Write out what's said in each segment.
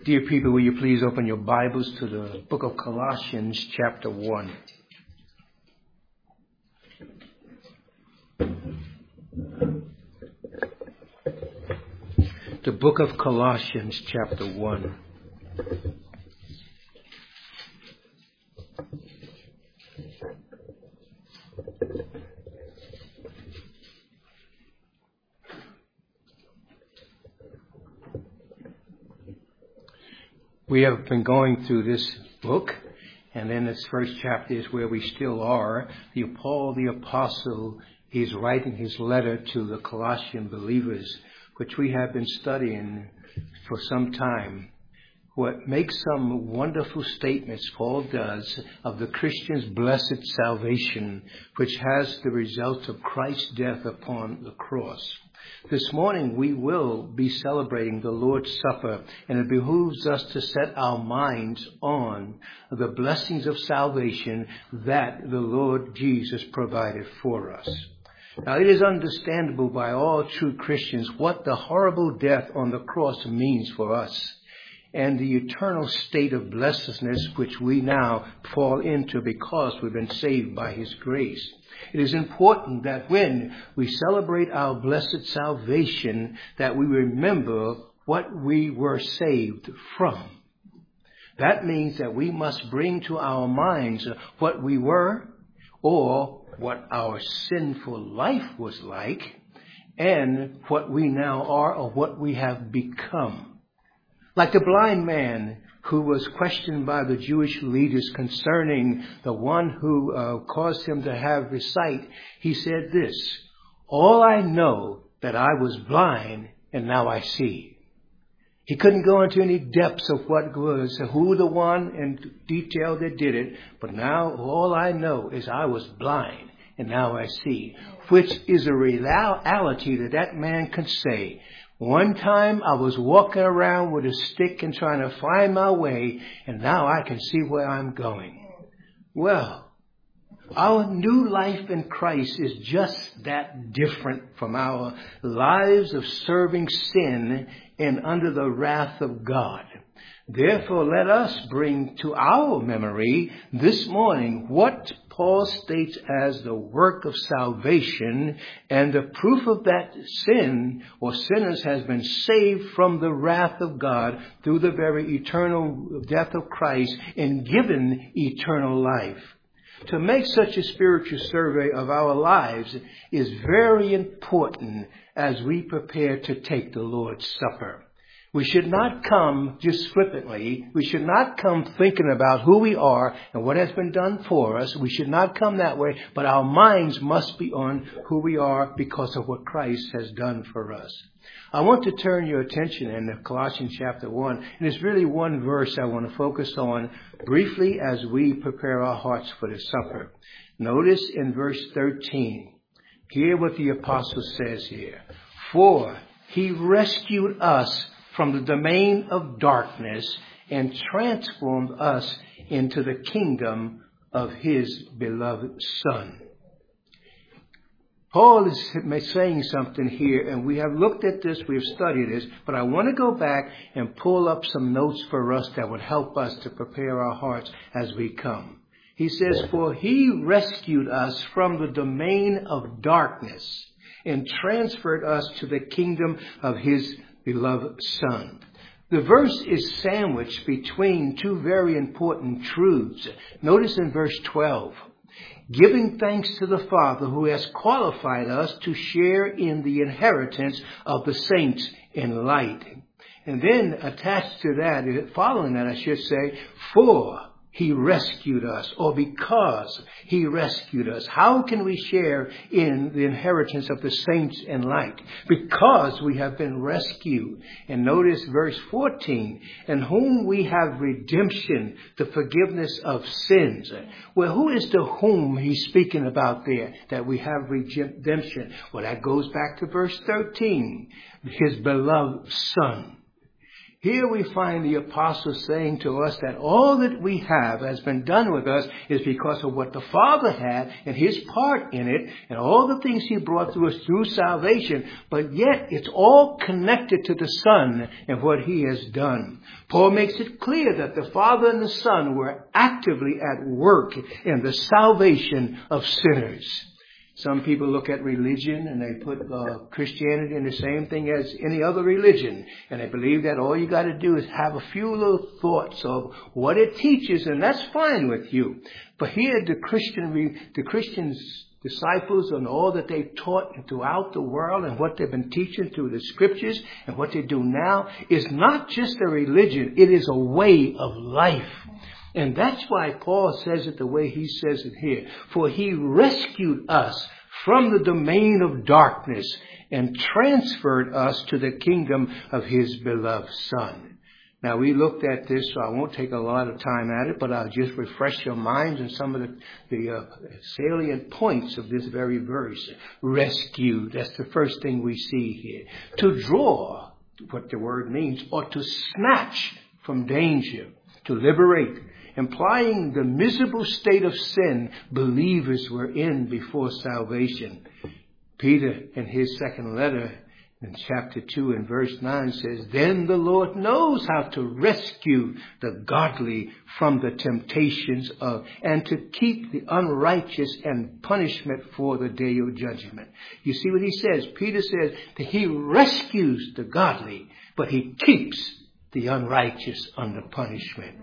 Dear people, will you please open your Bibles to the book of Colossians, chapter 1. The book of Colossians, chapter 1. We have been going through this book, and in this first chapter is where we still are. Paul the Apostle is writing his letter to the Colossian believers, which we have been studying for some time. What makes some wonderful statements Paul does of the Christian's blessed salvation, which has the result of Christ's death upon the cross. This morning we will be celebrating the Lord's Supper, and it behooves us to set our minds on the blessings of salvation that the Lord Jesus provided for us. Now, it is understandable by all true Christians what the horrible death on the cross means for us, and the eternal state of blessedness which we now fall into because we've been saved by His grace. It is important that when we celebrate our blessed salvation, that we remember what we were saved from. That means that we must bring to our minds what we were, or what our sinful life was like, and what we now are, or what we have become. Like the blind man who was questioned by the Jewish leaders concerning the one who caused him to have his sight, he said this: "All I know that I was blind and now I see." He couldn't go into any depths of what was, who the one in detail that did it, but now all I know is I was blind and now I see, which is a reality that man can say. One time I was walking around with a stick and trying to find my way, and now I can see where I'm going. Well, our new life in Christ is just that different from our lives of serving sin and under the wrath of God. Therefore, let us bring to our memory this morning what Paul states as the work of salvation, and the proof of that sin or sinners has been saved from the wrath of God through the very eternal death of Christ and given eternal life. To make such a spiritual survey of our lives is very important as we prepare to take the Lord's Supper. We should not come just flippantly. We should not come thinking about who we are and what has been done for us. We should not come that way, but our minds must be on who we are because of what Christ has done for us. I want to turn your attention in Colossians chapter 1, and it's really one verse I want to focus on briefly as we prepare our hearts for the supper. Notice in verse 13, hear what the apostle says here. "For He rescued us from the domain of darkness and transformed us into the kingdom of His beloved Son." Paul is saying something here, and we have looked at this, we have studied this, but I want to go back and pull up some notes for us that would help us to prepare our hearts as we come. He says, "For He rescued us from the domain of darkness and transferred us to the kingdom of His beloved Son." The verse is sandwiched between two very important truths. Notice in verse 12, "Giving thanks to the Father who has qualified us to share in the inheritance of the saints in light." And then attached to that, following that I should say, "For He rescued us," or because He rescued us. How can we share in the inheritance of the saints in light? Because we have been rescued. And notice verse 14, "In whom we have redemption, the forgiveness of sins." Well, who is the whom he's speaking about there, that we have redemption? Well, that goes back to verse 13, His beloved Son. Here we find the apostle saying to us that all that we have has been done with us is because of what the Father had and his part in it and all the things he brought to us through salvation. But yet it's all connected to the Son and what he has done. Paul makes it clear that the Father and the Son were actively at work in the salvation of sinners. Some people look at religion and they put Christianity in the same thing as any other religion. And they believe that all you got to do is have a few little thoughts of what it teaches, and that's fine with you. But here the Christians, disciples, and all that they've taught throughout the world and what they've been teaching through the scriptures and what they do now is not just a religion. It is a way of life. And that's why Paul says it the way he says it here. For he rescued us from the domain of darkness and transferred us to the kingdom of his beloved Son. Now, we looked at this, so I won't take a lot of time at it, but I'll just refresh your minds on some of the salient points of this very verse. Rescued, that's the first thing we see here. To draw, what the word means, or to snatch from danger, to liberate, implying the miserable state of sin believers were in before salvation. Peter, in his second letter, in chapter 2 and verse 9 says, Then the Lord knows how to rescue the godly from the temptations of, and to keep the unrighteous and punishment for the day of judgment. You see what he says? Peter says that he rescues the godly, but he keeps the unrighteous under punishment.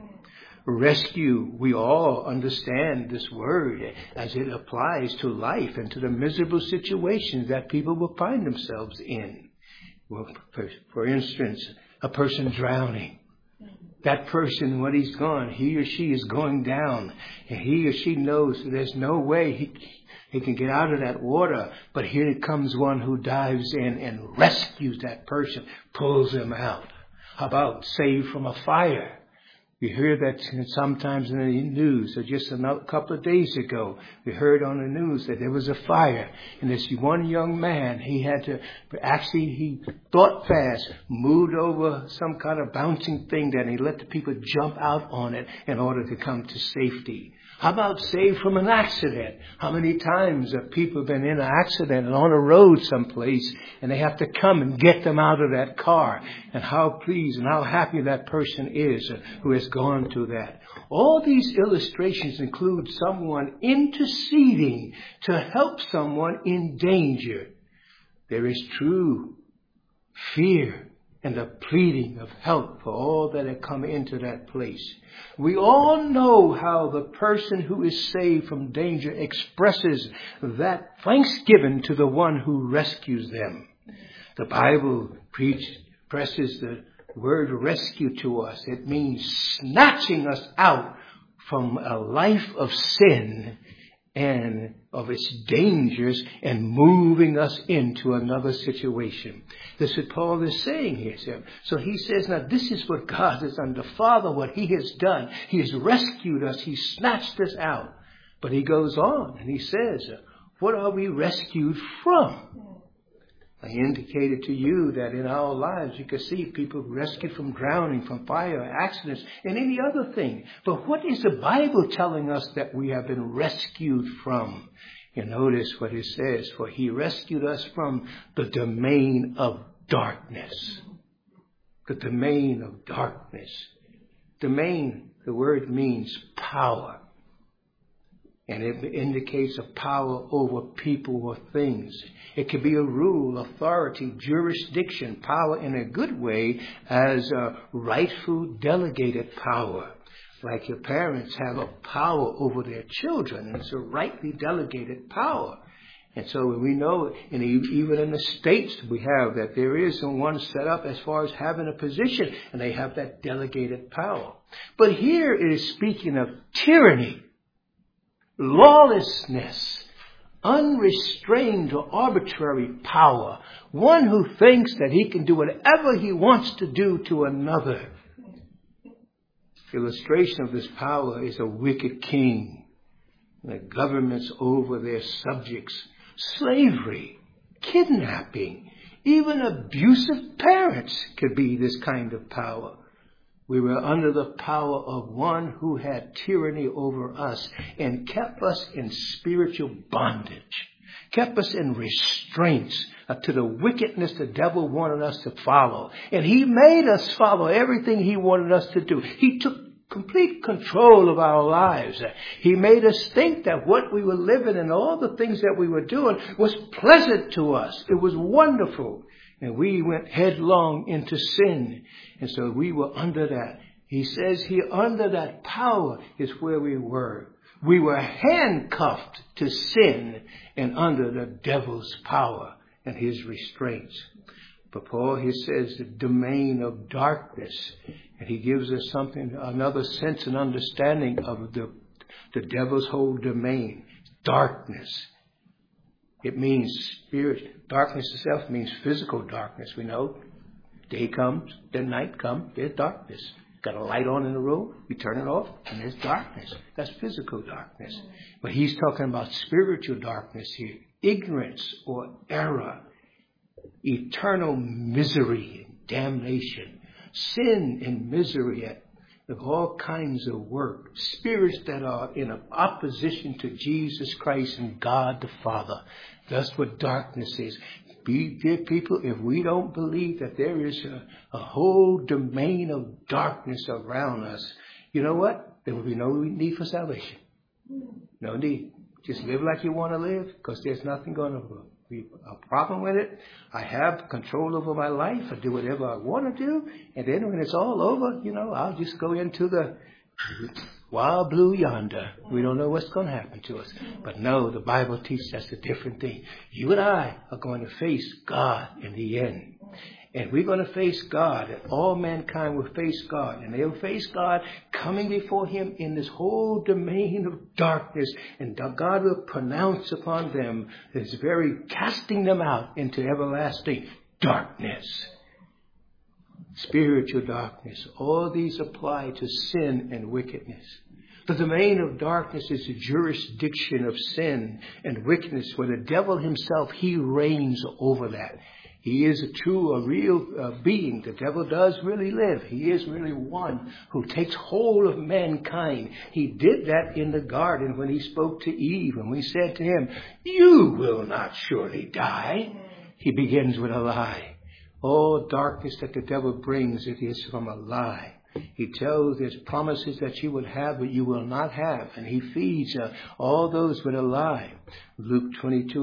Rescue, we all understand this word as it applies to life and to the miserable situations that people will find themselves in. Well, for instance, a person drowning. That person, when he's gone, he or she is going down, and he or she knows there's no way he can get out of that water. But here comes one who dives in and rescues that person, pulls him out. How about saved from a fire? We hear that sometimes in the news. So just a couple of days ago, we heard on the news that there was a fire. And this one young man, he thought fast, moved over some kind of bouncing thing that he let the people jump out on it in order to come to safety. How about saved from an accident? How many times have people been in an accident and on a road someplace and they have to come and get them out of that car? And how pleased and how happy that person is who has gone through that. All these illustrations include someone interceding to help someone in danger. There is true fear and the pleading of help for all that have come into that place. We all know how the person who is saved from danger expresses that thanksgiving to the one who rescues them. The Bible expresses the word rescue to us. It means snatching us out from a life of sin and of its dangers and moving us into another situation. This is what Paul is saying here. So he says, now this is what God has done. The Father, what he has done. He has rescued us. He snatched us out. But he goes on and he says, what are we rescued from? I indicated to you that in our lives you can see people rescued from drowning, from fire, accidents, and any other thing. But what is the Bible telling us that we have been rescued from? You notice what it says, for he rescued us from the domain of darkness. The domain of darkness. Domain, the word means power. And it indicates a power over people or things. It could be a rule, authority, jurisdiction, power in a good way as a rightful delegated power. Like your parents have a power over their children, and it's a rightly delegated power. And so we know, and even in the States, we have that there is one set up as far as having a position, and they have that delegated power. But here it is speaking of tyranny, lawlessness, unrestrained or arbitrary power. One who thinks that he can do whatever he wants to do to another. The illustration of this power is a wicked king. The governments over their subjects. Slavery, kidnapping, Even abusive parents could be this kind of power. We were under the power of one who had tyranny over us and kept us in spiritual bondage, kept us in restraints to the wickedness the devil wanted us to follow. And he made us follow everything he wanted us to do. He took complete control of our lives. He made us think that what we were living and all the things that we were doing was pleasant to us. It was wonderful. And we went headlong into sin. And so we were under that. He says here, under that power is where we were. We were handcuffed to sin and under the devil's power and his restraints. But Paul, he says, the domain of darkness. And he gives us another sense and understanding of the devil's whole domain. Darkness. It means spirit. Darkness itself means physical darkness. We know day comes, then night comes, there's darkness. Got a light on in the room, you turn it off, and there's darkness. That's physical darkness. But he's talking about spiritual darkness here. Ignorance or error. Eternal misery and damnation. Sin and misery of all kinds of work. Spirits that are in opposition to Jesus Christ and God the Father. That's what darkness is. Dear people, if we don't believe that there is a whole domain of darkness around us, you know what? There will be no need for salvation. No need. Just live like you want to live, because there's nothing going to be a problem with it. I have control over my life. I do whatever I want to do. And then when it's all over, I'll just go into the wild blue yonder. We don't know what's going to happen to us. But no, the Bible teaches us a different thing. You and I are going to face God in the end. And we're going to face God. And all mankind will face God. And they'll face God coming before him in this whole domain of darkness. And God will pronounce upon them his very casting them out into everlasting darkness. Spiritual darkness. All these apply to sin and wickedness. The domain of darkness is the jurisdiction of sin and wickedness, where the devil himself, he reigns over that. He is a real being. The devil does really live. He is really one who takes hold of mankind. He did that in the garden when he spoke to Eve, and we said to him, "You will not surely die." He begins with a lie. All darkness that the devil brings, it is from a lie. He tells there's promises that you will have, but you will not have. And he feeds all those with a lie. Luke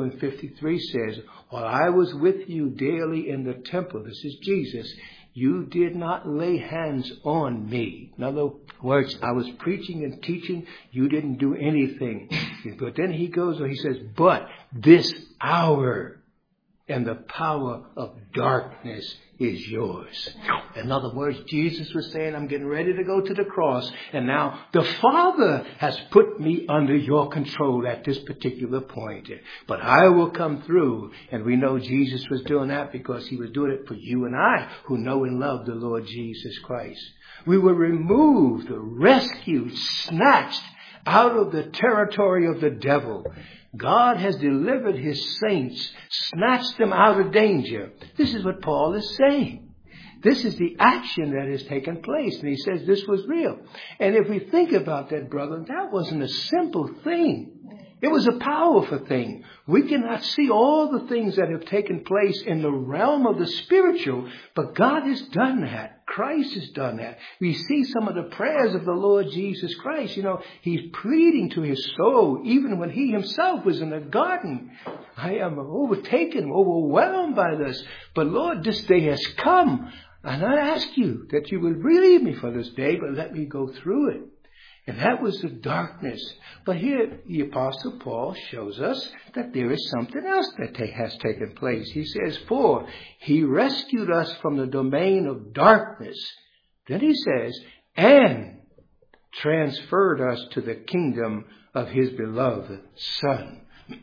22:53 says, "While I was with you daily in the temple," this is Jesus, "you did not lay hands on me." In other words, I was preaching and teaching. You didn't do anything. But then he says, "But this hour and the power of darkness is yours." In other words, Jesus was saying, I'm getting ready to go to the cross, and now the Father has put me under your control at this particular point. But I will come through, and we know Jesus was doing that because he was doing it for you and I who know and love the Lord Jesus Christ. We were removed, rescued, snatched out of the territory of the devil. God has delivered his saints, snatched them out of danger. This is what Paul is saying. This is the action that has taken place. And he says this was real. And if we think about that, brother, that wasn't a simple thing. It was a powerful thing. We cannot see all the things that have taken place in the realm of the spiritual, but God has done that. Christ has done that. We see some of the prayers of the Lord Jesus Christ. He's pleading to his soul, even when he himself was in the garden. I am overtaken, overwhelmed by this. But Lord, this day has come. And I ask you that you will relieve me for this day, but let me go through it. And that was the darkness. But here the Apostle Paul shows us that there is something else that has taken place. He says, "For he rescued us from the domain of darkness." Then he says, "and transferred us to the kingdom of his beloved Son."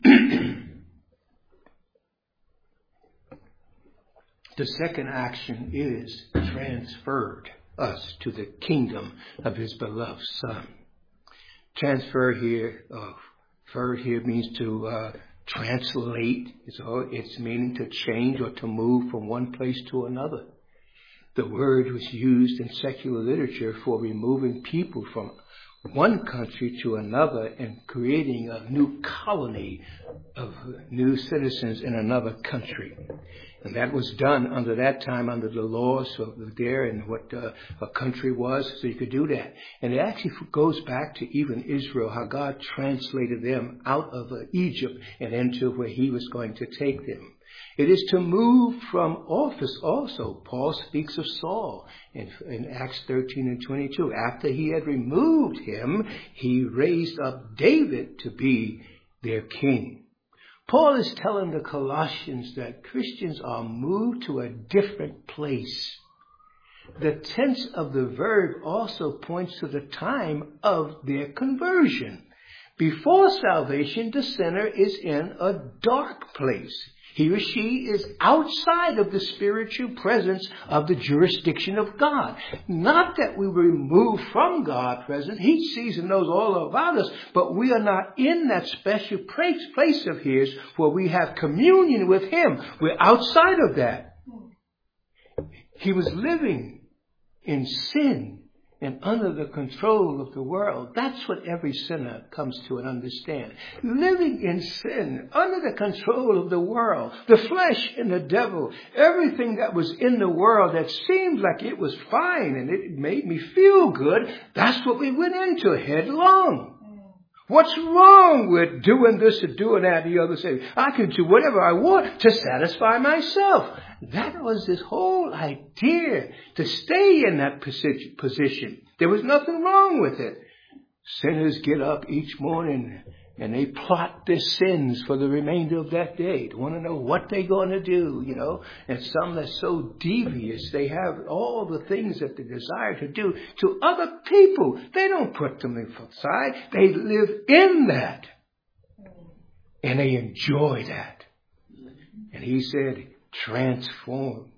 The second action is transferred us to the kingdom of his beloved Son. Transfer here, referred here means to Translate, it's meaning to change or to move from one place to another. The word was used in secular literature for removing people from one country to another and creating a new colony of new citizens in another country. And that was done under that time under the laws of there and what a country was, so you could do that. And it actually goes back to even Israel, how God translated them out of Egypt and into where he was going to take them. It is to move from office also. Paul speaks of Saul in Acts 13 and 22. After he had removed him, he raised up David to be their king. Paul is telling the Colossians that Christians are moved to a different place. The tense of the verb also points to the time of their conversion. Before salvation, the sinner is in a dark place. He or she is outside of the spiritual presence of the jurisdiction of God. Not that we were removed from God's presence. He sees and knows all about us, but we are not in that special place of his where we have communion with him. We're outside of that. He was living in sin and under the control of the world. That's what every sinner comes to and understand. Living in sin, under the control of the world, the flesh and the devil, everything that was in the world that seemed like it was fine and it made me feel good, that's what we went into headlong. What's wrong with doing this or doing that? The other say, I can do whatever I want to satisfy myself. That was this whole idea, to stay in that position. There was nothing wrong with it. Sinners get up each morning and they plot their sins for the remainder of that day. They want to know what they're going to do, And some that's so devious, they have all the things that they desire to do to other people. They don't put them aside. They live in that. And they enjoy that. And he said, transformed,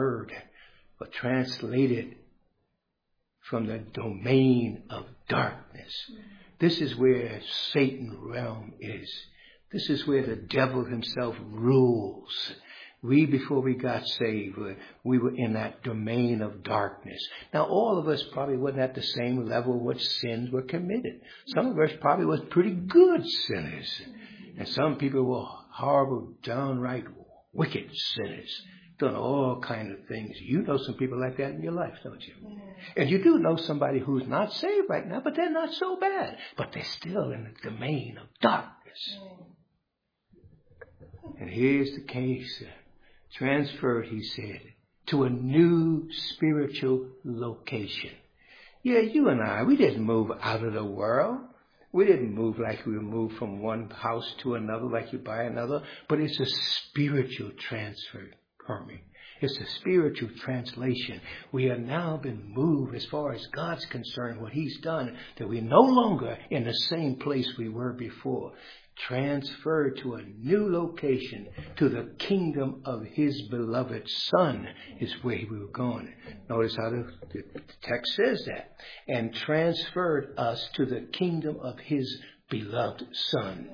or translated from the domain of darkness. This is where Satan's realm is. This is where the devil himself rules. We, before we got saved, we were in that domain of darkness. Now, all of us probably wasn't at the same level which sins were committed. Some of us probably was pretty good sinners. And some people were horrible, downright wicked sinners. Done all kind of things. You know some people like that in your life, don't you? Yeah. And you do know somebody who's not saved right now, but they're not so bad. But they're still in the domain of darkness. Yeah. And here's the case. Transferred, he said, to a new spiritual location. Yeah, you and I, we didn't move out of the world. We didn't move like we moved from one house to another, like you buy another. But it's a spiritual transfer. It's a spiritual translation. We have now been moved as far as God's concerned, what he's done, that we're no longer in the same place we were before. Transferred to a new location, to the kingdom of his beloved Son is where we were going. Notice how the text says that. And transferred us to the kingdom of his beloved Son.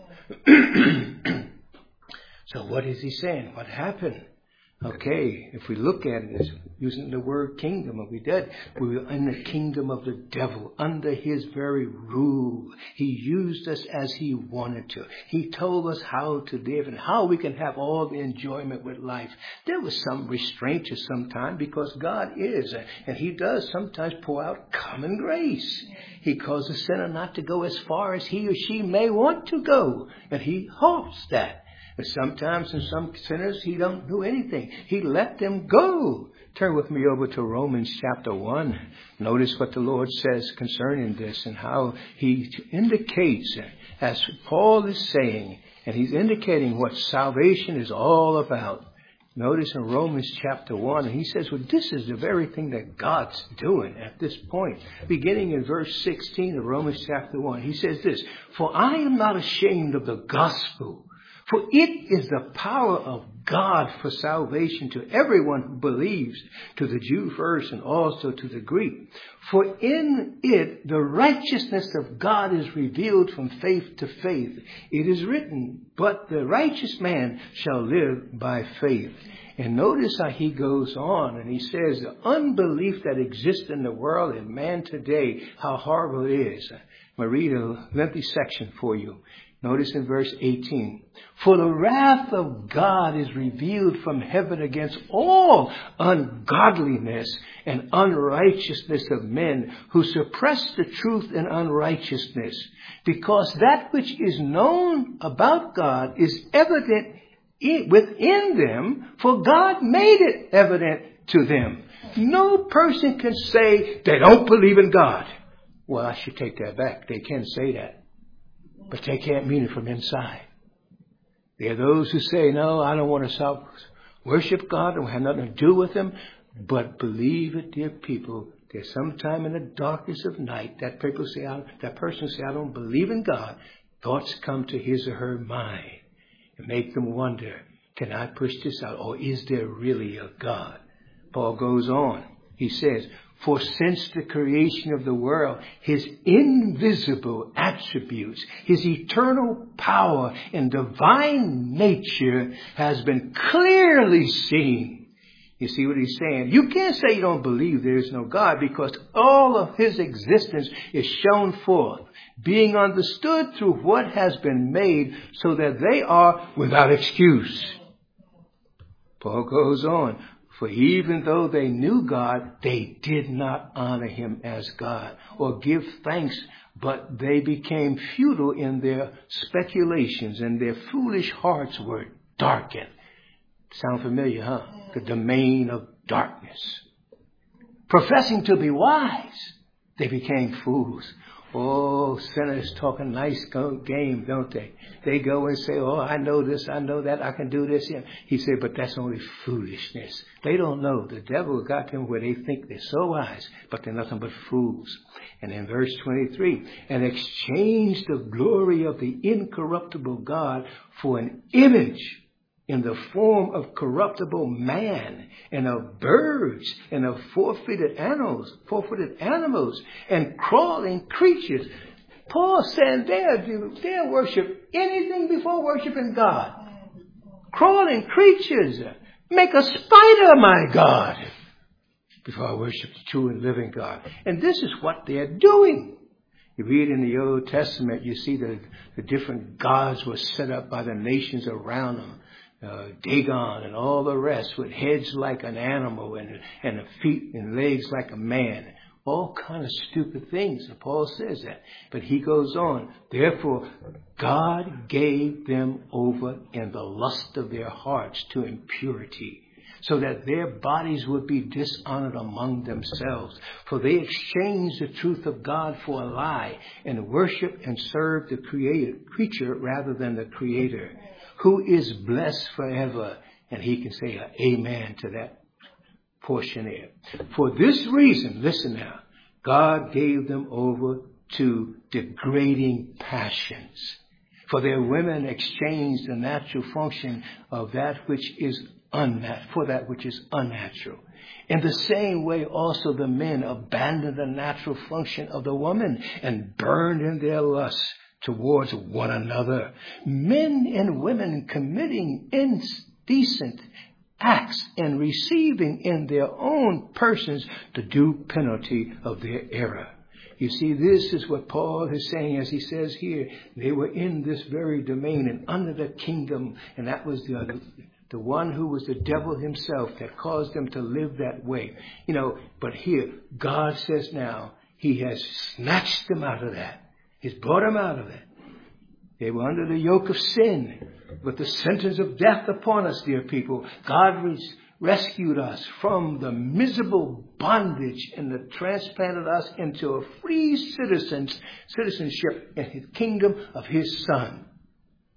So what is he saying? What happened? Okay, if we look at it as using the word kingdom, we were in the kingdom of the devil, under his very rule. He used us as he wanted to. He told us how to live and how we can have all the enjoyment with life. There was some restraint to sometimes because God is, and he does sometimes pour out common grace. He calls the sinner not to go as far as he or she may want to go, and he hopes that. But sometimes in some sinners, he don't do anything. He let them go. Turn with me over to Romans chapter 1. Notice what the Lord says concerning this and how he indicates, as Paul is saying, and he's indicating what salvation is all about. Notice in Romans chapter 1, and he says, well, this is the very thing that God's doing at this point. Beginning in verse 16 of Romans chapter 1, he says this, for I am not ashamed of the gospel. For it is the power of God for salvation to everyone who believes, to the Jew first and also to the Greek. For in it the righteousness of God is revealed from faith to faith. It is written, but the righteous man shall live by faith. And notice how he goes on and he says the unbelief that exists in the world and man today, how horrible it is. I'm going to read a lengthy section for you. Notice in verse 18, for the wrath of God is revealed from heaven against all ungodliness and unrighteousness of men who suppress the truth in unrighteousness, because that which is known about God is evident within them, for God made it evident to them. No person can say they don't believe in God. Well, I should take that back. They can say that. But they can't mean it from inside. There are those who say, no, I don't want to worship God. I don't have nothing to do with Him. But believe it, dear people, there's sometime in the darkness of night, that person say, I don't believe in God. Thoughts come to his or her mind and make them wonder, can I push this out? Or is there really a God? Paul goes on. He says, for since the creation of the world, His invisible attributes, His eternal power and divine nature has been clearly seen. You see what he's saying? You can't say you don't believe there is no God, because all of His existence is shown forth, being understood through what has been made, so that they are without excuse. Paul goes on. For even though they knew God, they did not honor Him as God or give thanks, but they became futile in their speculations, and their foolish hearts were darkened. Sound familiar, huh? The domain of darkness. Professing to be wise, they became fools. Oh, sinners talking nice game, don't they? They go and say, oh, I know this, I know that, I can do this. Yeah. He said, but that's only foolishness. They don't know. The devil got them where they think they're so wise, but they're nothing but fools. And in verse 23, and exchanged the glory of the incorruptible God for an image in the form of corruptible man, and of birds, and of four-footed animals, and crawling creatures. Paul said they'll worship anything before worshiping God. Crawling creatures. Make a spider my God before I worship the true and living God. And this is what they're doing. You read in the Old Testament, you see the different gods were set up by the nations around them. Dagon and all the rest, with heads like an animal and feet and legs like a man. All kind of stupid things. And Paul says that. But he goes on. Therefore, God gave them over in the lust of their hearts to impurity, so that their bodies would be dishonored among themselves. For they exchanged the truth of God for a lie, and worship and serve the creature rather than the Creator, who is blessed forever. And he can say amen to that portion there. For this reason, listen now, God gave them over to degrading passions. For their women exchanged the natural function of that which is for that which is unnatural. In the same way also the men abandoned the natural function of the woman and burned in their lusts towards one another, men and women committing indecent acts and receiving in their own persons the due penalty of their error. You see, this is what Paul is saying as he says here. They were in this very domain and under the kingdom, and that was the one who was the devil himself that caused them to live that way. You know, but here, God says now, He has snatched them out of that. He's brought them out of it. They were under the yoke of sin, with the sentence of death upon us, dear people. God rescued us from the miserable bondage and transplanted us into a free citizenship in His kingdom of His Son.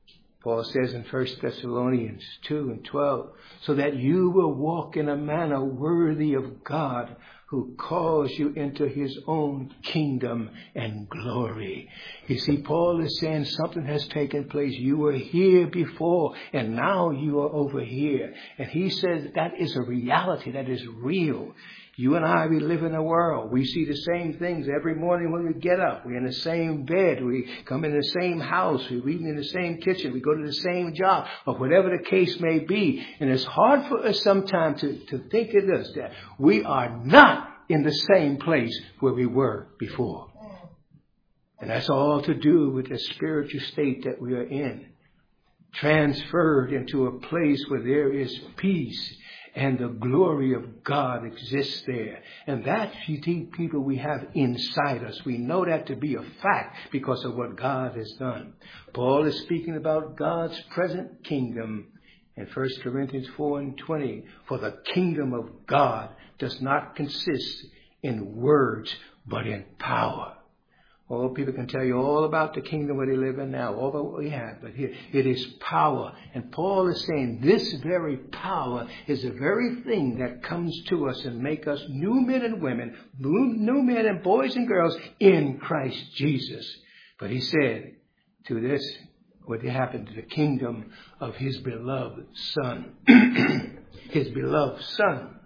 Paul says in 1 Thessalonians 2:12, so that you will walk in a manner worthy of God, who calls you into his own kingdom and glory. You see, Paul is saying something has taken place. You were here before, and now you are over here. And he says that is a reality, that is real. You and I, we live in a world. We see the same things every morning when we get up. We're in the same bed. We come in the same house. We're eating in the same kitchen. We go to the same job, or whatever the case may be. And it's hard for us sometimes to think of this, that we are not in the same place where we were before. And that's all to do with the spiritual state that we are in. Transferred into a place where there is peace and the glory of God exists there. And that, you see, people we have inside us. We know that to be a fact because of what God has done. Paul is speaking about God's present kingdom in 1 Corinthians 4:20. For the kingdom of God does not consist in words, but in power. All people can tell you all about the kingdom where they live in now, all that we have, but here it is power. And Paul is saying this very power is the very thing that comes to us and make us new men and women, new men and boys and girls in Christ Jesus. But he said to this, what happened to the kingdom of his beloved Son. His beloved Son.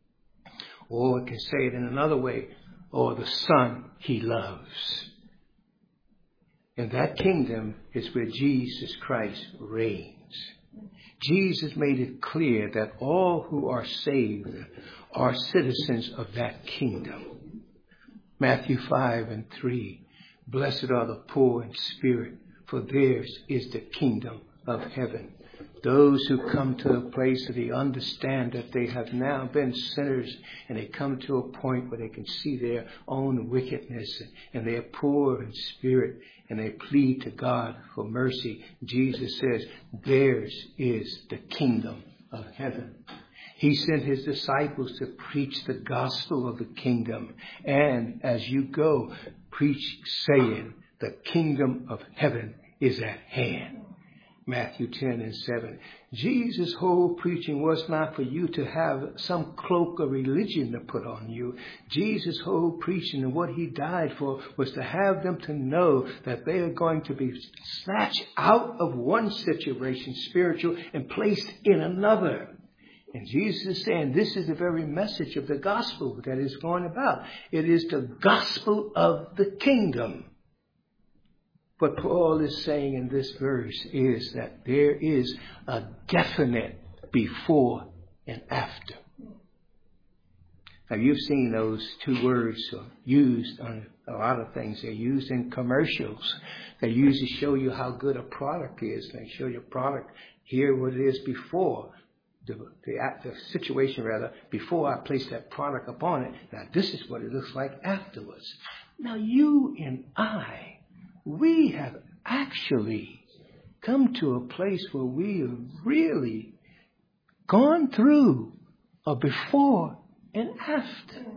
Or we can say it in another way, or the Son he loves. And that kingdom is where Jesus Christ reigns. Jesus made it clear that all who are saved are citizens of that kingdom. Matthew 5:3. Blessed are the poor in spirit, for theirs is the kingdom of heaven. Those who come to a place that they understand that they have now been sinners, and they come to a point where they can see their own wickedness, and they are poor in spirit, and they plead to God for mercy. Jesus says, theirs is the kingdom of heaven. He sent his disciples to preach the gospel of the kingdom. And as you go, preach saying, the kingdom of heaven is at hand. Matthew 10:7. Jesus' whole preaching was not for you to have some cloak of religion to put on you. Jesus' whole preaching and what he died for was to have them to know that they are going to be snatched out of one situation, spiritual, and placed in another. And Jesus is saying this is the very message of the gospel that is going about. It is the gospel of the kingdom. What Paul is saying in this verse is that there is a definite before and after. Now, you've seen those two words used on a lot of things. They're used in commercials. They use to show you how good a product is. They show you a product, here what it is before. The situation, before I place that product upon it. Now, this is what it looks like afterwards. Now, you and I, we have actually come to a place where we have really gone through a before and after.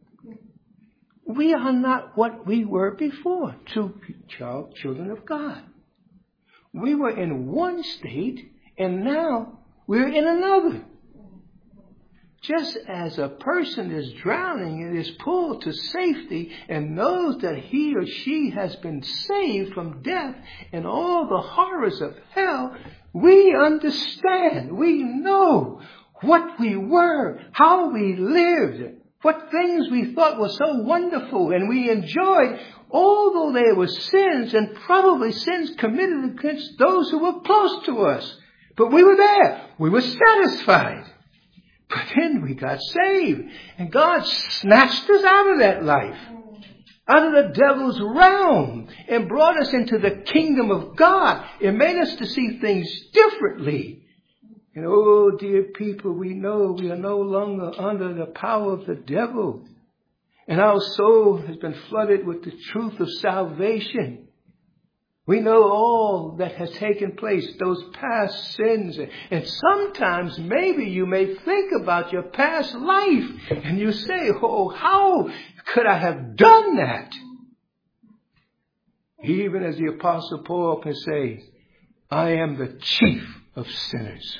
We are not what we were before, children of God. We were in one state, and now we're in another. Just as a person is drowning and is pulled to safety and knows that he or she has been saved from death and all the horrors of hell, we understand, we know what we were, how we lived, what things we thought were so wonderful and we enjoyed, although there were sins and probably sins committed against those who were close to us. But we were there. We were satisfied. But then we got saved, and God snatched us out of that life, out of the devil's realm, and brought us into the kingdom of God. It made us to see things differently. And oh, dear people, we know we are no longer under the power of the devil. And our soul has been flooded with the truth of salvation. We know all that has taken place, those past sins. And sometimes maybe you may think about your past life and you say, oh, how could I have done that? Even as the Apostle Paul can say, I am the chief of sinners.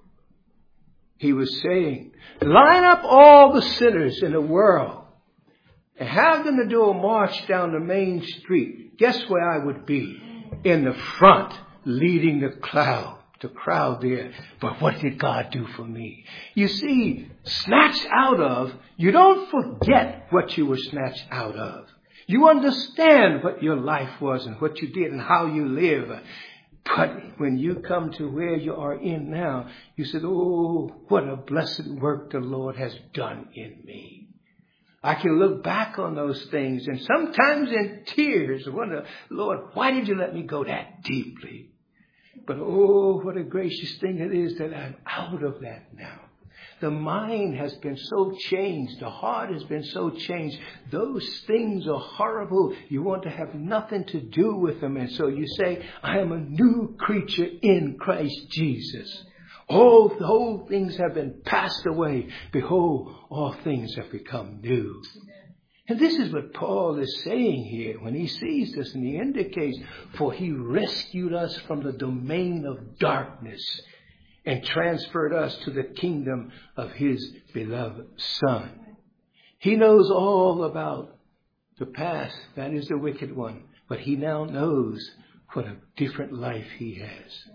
He was saying, line up all the sinners in the world and have them to do a march down the main street. Guess where I would be? In the front, leading the crowd there. But what did God do for me? You see, snatched out of, you don't forget what you were snatched out of. You understand what your life was and what you did and how you live. But when you come to where you are in now, you said, oh, what a blessed work the Lord has done in me. I can look back on those things and sometimes in tears wonder, Lord, why did you let me go that deeply? But oh, what a gracious thing it is that I'm out of that now. The mind has been so changed. The heart has been so changed. Those things are horrible. You want to have nothing to do with them. And so you say, I am a new creature in Christ Jesus. All the old things have been passed away. Behold, all things have become new. And this is what Paul is saying here when he sees this and he indicates, for he rescued us from the domain of darkness and transferred us to the kingdom of his beloved Son. He knows all about the past. That is the wicked one. But he now knows what a different life he has.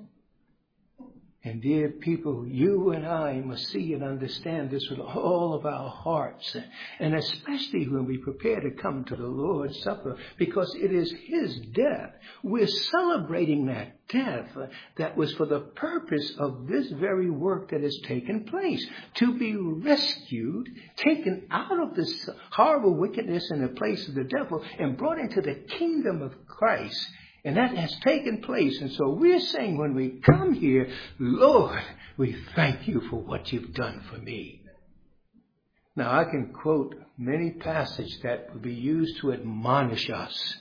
And dear people, you and I must see and understand this with all of our hearts. And especially when we prepare to come to the Lord's Supper, because it is his death. We're celebrating that death that was for the purpose of this very work that has taken place. To be rescued, taken out of this horrible wickedness in the place of the devil and brought into the kingdom of Christ. And that has taken place. And so we're saying when we come here, Lord, we thank you for what you've done for me. Now, I can quote many passages that will be used to admonish us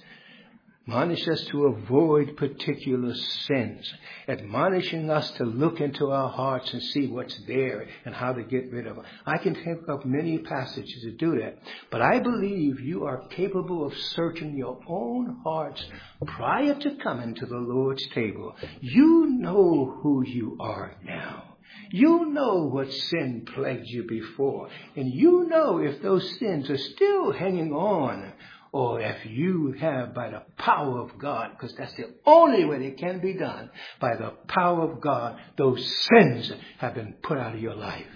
to avoid particular sins, admonishing us to look into our hearts and see what's there and how to get rid of them. I can think of many passages to do that, but I believe you are capable of searching your own hearts prior to coming to the Lord's table. You know who you are now. You know what sin plagued you before, and you know if those sins are still hanging on, or if you have, by the power of God, because that's the only way it can be done, by the power of God, those sins have been put out of your life.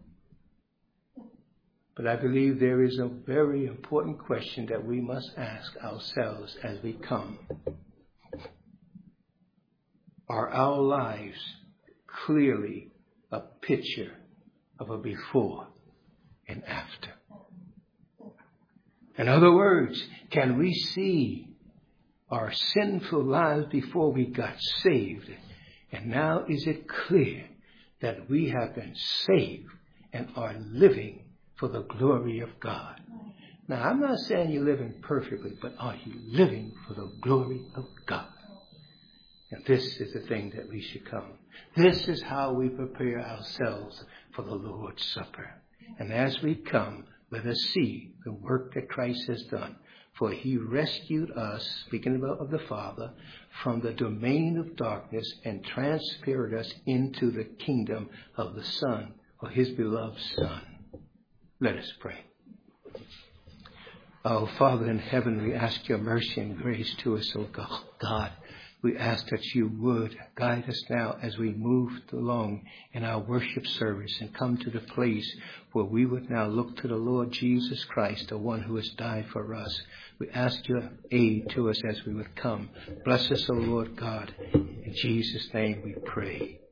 But I believe there is a very important question that we must ask ourselves as we come. Are our lives clearly a picture of a before and after? In other words, can we see our sinful lives before we got saved? And now is it clear that we have been saved and are living for the glory of God? Now, I'm not saying you're living perfectly, but are you living for the glory of God? And this is the thing that we should come. This is how we prepare ourselves for the Lord's Supper. And as we come, let us see the work that Christ has done. For he rescued us, speaking about of the Father, from the domain of darkness and transferred us into the kingdom of the Son, or his beloved Son. Let us pray. Oh, Father in heaven, we ask your mercy and grace to us, oh God. We ask that you would guide us now as we move along in our worship service and come to the place where we would now look to the Lord Jesus Christ, the one who has died for us. We ask your aid to us as we would come. Bless us, O Lord God. In Jesus' name we pray.